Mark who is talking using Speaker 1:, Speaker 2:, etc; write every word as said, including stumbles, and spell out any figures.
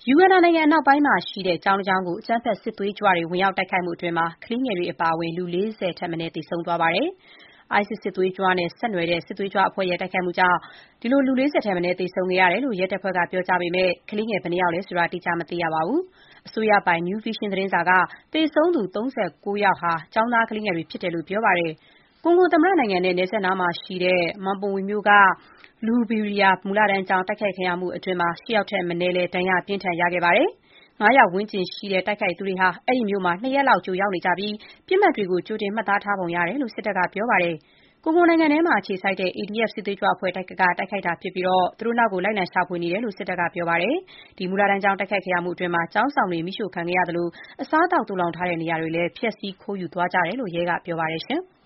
Speaker 1: ယူဂန်ဒါနိုင်ငံအနောက်ပိုင်းမှာရှိတဲ့ ကျောင်းတကျောင်းကို အကြမ်းဖက်စစ်သွေးကြွတွေ ဝင်ရောက်တိုက်ခိုက်မှုအတွင်း ကလေးငယ်တွေအပါအဝင် လူ ၄၀ ထက်မနည်း သေဆုံးသွားပါတယ်။ ISIS စစ်သွေးကြွနဲ့ဆက်နွယ်တဲ့ စစ်သွေးကြွအဖွဲ့ရဲ့ တိုက်ခိုက်မှုကြောင့် လူ ၄၀ ထက်မနည်း သေဆုံးခဲ့ရတယ်လို့ ရဲတပ်ဖွဲ့က ပြောကြားပေမဲ့ ကလေးငယ် ဘယ်နှယောက်လဲဆိုတာ အတိအကျ မသိရပါဘူး။ အစိုးရပိုင် New Vision သတင်းစာက သေဆုံးသူ ၃၉ ယောက်ဟာ ကျောင်းသားကလေးငယ်တွေဖြစ်တယ်လို့ ပြောပါတယ်။ ကွန်ဂိုသမ္မတနိုင်ငံနဲ့ နယ်စပ်နားမှာရှိတဲ့ Monrovia မြို့က Luberiaa မူလတန်းကျောင်း တိုက်ခိုက်ခံရမှုအတွင်း ၈ ယောက်ထက်မနည်းလည်း ဒဏ်ရာအပြင်းအထန် ရခဲ့ပါတယ်။ ၅ ယောက်ဝန်းကျင်ရှိတဲ့ တိုက်ခိုက်သူတွေဟာ အဲ့ဒီမြို့မှာ ၂ ရက်လောက် ကြိုရောက်နေကြပြီး ပစ်မှတ်တွေကို ကြိုတင်မှတ်သားထားပုံရတယ်လို့ စစ်တပ်က ပြောပါတယ်။ ကွန်ဂိုနိုင်ငံထဲမှာ အခြေစိုက်တဲ့ အေဒီအက်ဖ် စစ်သွေးကြွအဖွဲ့က တိုက်ခိုက်တာဖြစ်ပြီး သူတို့နောက်ကို လိုက်လံရှာဖွေနေတယ်လို့ စစ်တပ်က ပြောပါတယ်။ မူလတန်းကျောင်း တိုက်ခိုက်ခံရမှုအတွင်း ကျောင်းဆောင်တွေ မီးရှို့ခံခဲ့ရသလို အစားအသောက် သိုလှောင်ထားတဲ့နေရာတွေလည်း ဖျက်ဆီးခိုးယူသွားကြတယ်လို့ ရဲက ပြောပါတယ်။